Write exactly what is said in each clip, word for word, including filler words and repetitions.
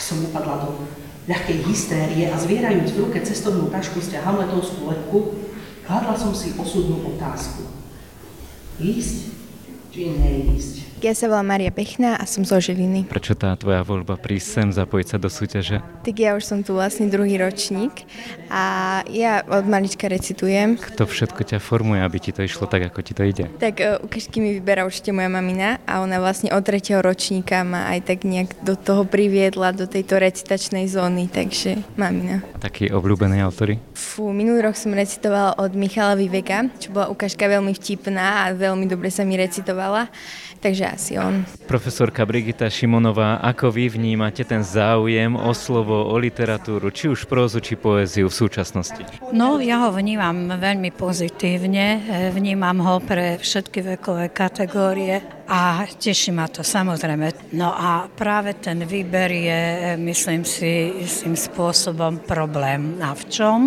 som upadla do ľahkej hystérie a zvierajúc v ruke cestovnú tašku z hamletovskú lepku, kladla som si osudnú otázku. Ísť či neísť? Ja sa volám Mária Pechná a som zo Žiliny. Prečo tá tvoja voľba prísť sem, zapojiť sa do súťaže? Tak ja už som tu vlastne druhý ročník a ja od malička recitujem. Kto všetko ťa formuje, aby ti to išlo tak, ako ti to ide? Tak uh, ukážky mi vyberá určite moja mamina a ona vlastne od tretieho ročníka ma aj tak nejak do toho priviedla, do tejto recitačnej zóny, takže mamina. Takí obľúbení autory? Fú, minulý rok som recitovala od Michala Viveka, čo bola ukážka veľmi vtipná a veľmi dobre sa mi recitovala. Takže asi on. Profesorka Brigita Šimonová, ako vy vnímate ten záujem o slovo, o literatúru, či už prózu, či poéziu v súčasnosti? No, ja ho vnímam veľmi pozitívne. Vnímam ho pre všetky vekové kategórie a teší ma to samozrejme. No a práve ten výber je, myslím si, tým spôsobom problém. A v čom?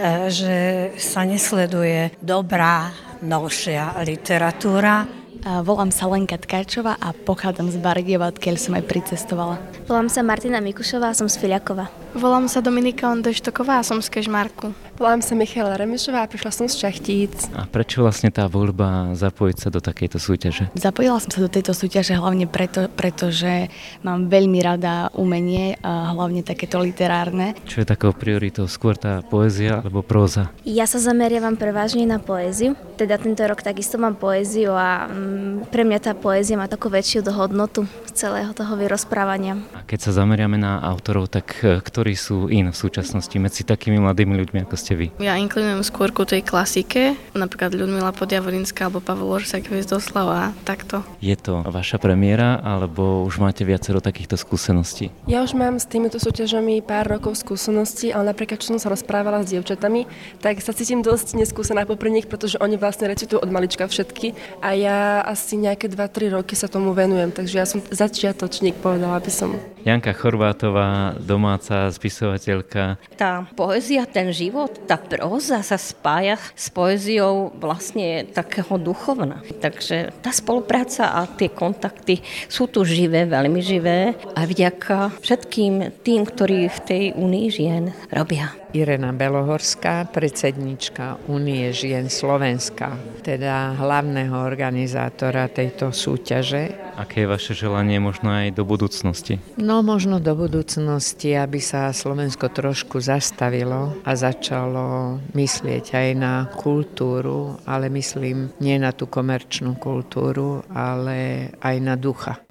Že sa nesleduje dobrá, novšia literatúra. Volám sa Lenka Tkáčová a pochádzam z Bardejova, odkiaľ som aj pricestovala. Volám sa Martina Mikušová a som z Filiakova. Volám sa Dominika Ondeštoková a som z Kežmarku. Volám sa Michala Remišová a prišla som z Šachtíc. A prečo vlastne tá voľba zapojiť sa do takejto súťaže? Zapojila som sa do tejto súťaže hlavne preto, pretože mám veľmi rada umenie, a hlavne takéto literárne. Čo je takou prioritou? Skôr tá poézia alebo próza? Ja sa zameriavam prevažne na poéziu. Teda tento rok takisto mám poéziu a mm, pre mňa tá poézia má takú väčšiu hodnotu celého toho vyrozprávania. A keď sa zameriame na autorov, tak ktorí sú in v súčasnosti medzi takými mladými ľuďmi, ako ste vy? Ja inklinujem skôr ku tej klasike, napríklad Ľudmila Podjavorinská alebo Pavol Orsak, Hviezdoslav a takto. Je to vaša premiéra, alebo už máte viacero takýchto skúseností? Ja už mám s týmito súťažami pár rokov skúseností, ale napríklad, čo som sa rozprávala s dievčatami, tak sa cítim dosť neskúsená popri nich, pretože oni vlastne recitujú od malička všetky a ja asi nejaké dva tri roky sa tomu venujem, takže ja som začiatočník, povedala by som. Janka Chorvátová, domáca spisovateľka. Tá poézia, ten život, tá próza sa spája s poéziou vlastne takého duchovna. Takže tá spolupráca a tie kontakty sú tu živé, veľmi živé a vďaka všetkým tým, ktorí v tej Únii žien robia. Irena Belohorská, predsednička Únie žien Slovenska, teda hlavného organizátora tejto súťaže. Aké je vaše želanie možno aj do budúcnosti? No možno do budúcnosti, aby sa Slovensko trošku zastavilo a začalo myslieť aj na kultúru, ale myslím nie na tú komerčnú kultúru, ale aj na ducha.